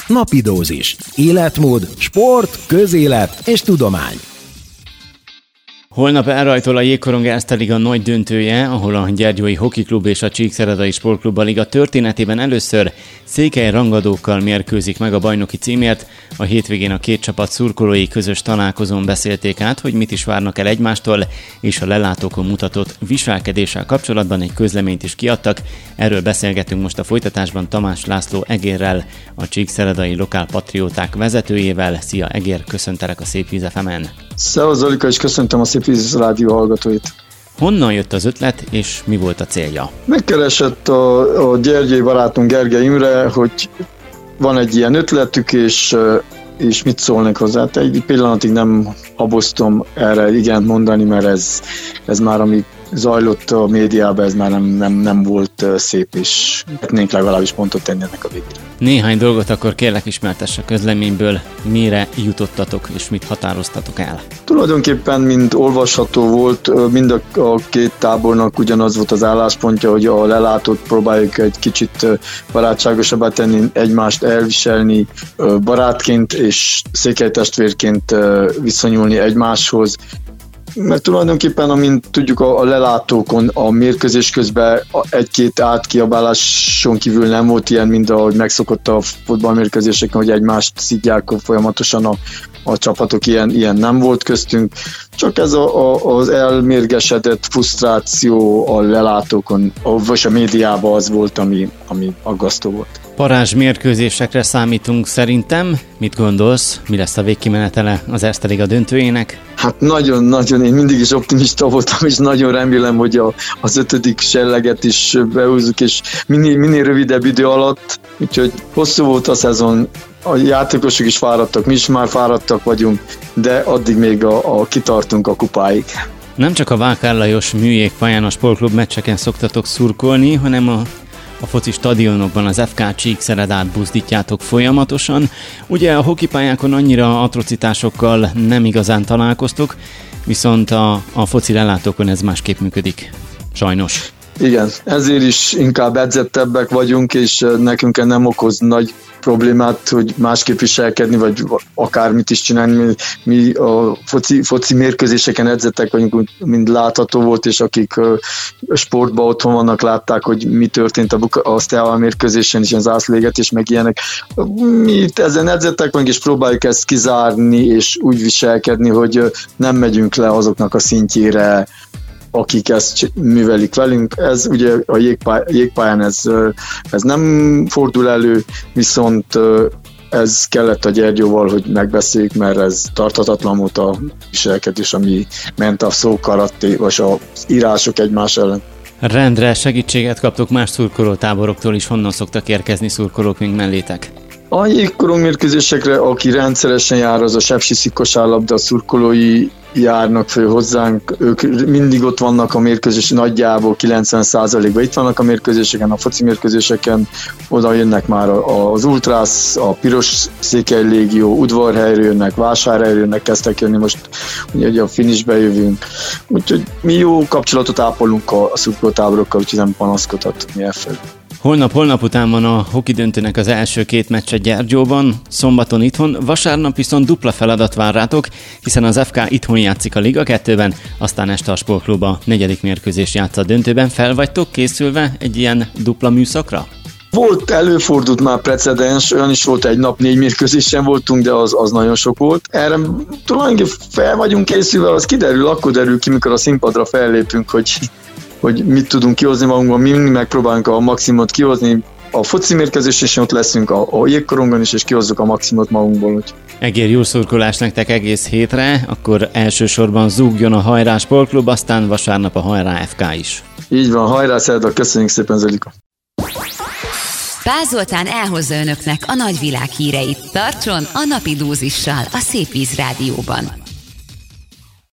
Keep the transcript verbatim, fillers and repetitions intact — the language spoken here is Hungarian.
Napi dózis. Életmód, sport, közélet és tudomány. Holnap elrajtol a Jégkorong Erste Liga nagy döntője, ahol a Gyergyói Hoki Klub és a Csíkszeredai Sportklub a liga történetében először székely rangadókkal mérkőzik meg a bajnoki címért. A hétvégén a két csapat szurkolói közös találkozón beszélték át, hogy mit is várnak el egymástól, és a lelátókon mutatott viselkedéssel kapcsolatban egy közleményt is kiadtak. Erről beszélgetünk most a folytatásban Tamás László Egérrel, a Csíkszeredai Lokálpatrióták vezetőjével. Szia Egér, köszöntelek a Szépvíz ef emen. Szevasz Zolika, és köszöntöm a Szépvíz rádió hallgatóit. Honnan jött az ötlet, és mi volt a célja? Megkeresett a, a gyergyai barátunk Gergely Imre, hogy van egy ilyen ötletük, és, és mit szólnak hozzá. Hát egy pillanatig nem haboztam erre igent mondani, mert ez, ez már ami zajlott a médiában, ez már nem, nem, nem volt szép, és lehetnénk legalábbis pontot tenni ennek a végére. Néhány dolgot akkor kérlek ismertess a közleményből, mire jutottatok és mit határoztatok el? Tulajdonképpen, mint olvasható volt, mind a, a két tábornak ugyanaz volt az álláspontja, hogy a lelátót próbáljuk egy kicsit barátságosabbá tenni, egymást elviselni barátként és székelytestvérként viszonyulni egymáshoz. Mert tulajdonképpen, amint tudjuk, a, a lelátókon a mérkőzés közben egy-két átkiabáláson kívül nem volt ilyen, mint ahogy megszokott a futballmérkőzéseken, hogy egymást szidják folyamatosan a, a csapatok, ilyen, ilyen nem volt köztünk. Csak ez a, a, az elmérgesedett frusztráció a lelátókon, vagy a médiában az volt, ami, ami aggasztó volt. Parázs mérkőzésekre számítunk szerintem. Mit gondolsz? Mi lesz a végkimenetele az Erste Liga döntőjének? Hát nagyon-nagyon, én mindig is optimista voltam, és nagyon remélem, hogy a, az ötödik serleget is behúzzuk, és minél, minél rövidebb idő alatt. Úgyhogy hosszú volt a szezon, a játékosok is fáradtak, mi is már fáradtak vagyunk, de addig még a, a kitartunk a kupáig. Nem csak a Vák Lajos műjégpályán a sportklub meccseken szoktatok szurkolni, hanem a A foci stadionokban az ef ká Csíkszeredát buzdítjátok folyamatosan. Ugye a hokipályákon annyira atrocitásokkal nem igazán találkoztok, viszont a, a foci lelátókon ez másképp működik. Sajnos. Igen, ezért is inkább edzettebbek vagyunk, és nekünk nem okoz nagy problémát, hogy másképp viselkedni, vagy akármit is csinálni. Mi, mi a foci, foci mérkőzéseken edzettek vagyunk, mind látható volt, és akik sportban otthon vannak, látták, hogy mi történt a, a Steaua mérkőzésen is, az zászlóégetés, meg ilyenek. Mi itt ezen edzettek vagyunk, és próbáljuk ezt kizárni, és úgy viselkedni, hogy nem megyünk le azoknak a szintjére, akik ezt művelik velünk. Ez ugye a jégpály, jégpályán ez, ez nem fordul elő, viszont ez kellett a Gyergyóval, hogy megbeszéljük, mert ez tarthatatlan volt a viselkedés, ami ment a szókaratté, vagy az írások egymás ellen. Rendre segítséget kaptok más szurkolótáboroktól is, honnan szoktak érkezni szurkolók még mellétek? A jégkorong mérkőzésekre, aki rendszeresen jár, az a sepsiszi kosárlabda szurkolói járnak föl hozzánk, ők mindig ott vannak a mérkőzés, nagyjából kilencven százalékban itt vannak a mérkőzéseken, a foci mérkőzéseken, oda jönnek már az Ultrász, a Piros Székely Légió, Udvarhelyről jönnek, Vásárhelyről jönnek, kezdtek jönni, most ugye a finishbe jövünk. Úgyhogy mi jó kapcsolatot ápolunk a szurkolótáborokkal, úgyhogy nem panaszkodhatunk mi elfelé. Holnap, holnap után van a hoki döntőnek az első két meccse Gyergyóban, szombaton itthon, vasárnap viszont dupla feladat vár rátok, hiszen az ef ká itthon játszik a Liga kettőben, aztán este a sportklub a negyedik mérkőzés játsz a döntőben. Fel vagytok készülve egy ilyen dupla műszakra? Volt, előfordult már precedens, olyan is volt, egy nap négy mérkőzésen voltunk, de az, az nagyon sok volt. Erre tulajdonképpen fel vagyunk készülve, az kiderül, akkor derül ki, mikor a színpadra fellépünk, hogy hogy mit tudunk kihozni magunkban, mi mindig megpróbálunk a maximumot kihozni. A foci mérkőzésen ott leszünk, a, a jégkorongon is, és kihozzuk a maximumot magunkból. Úgy. Egér, jó szurkolás nektek egész hétre, akkor elsősorban zúgjon a Hajrá Sportklub, aztán vasárnap a Hajrá ef ká is. Így van, Hajrá Szerda, köszönjük szépen, Zolika. Pál Zoltán elhozza önöknek a nagyvilág híreit. Tartson a napi dózissal a Szépvíz rádióban.